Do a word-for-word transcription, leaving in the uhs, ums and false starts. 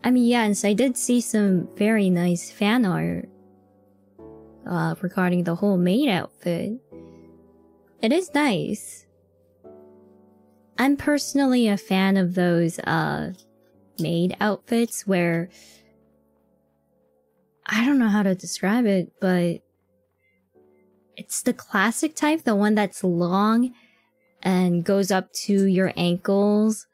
I mean, yes, I did see some very nice fan art uh, regarding the whole maid outfit. It is nice. I'm personally a fan of those uh, maid outfits where... I don't know how to describe it, but... it's the classic type, the one that's long and goes up to your ankles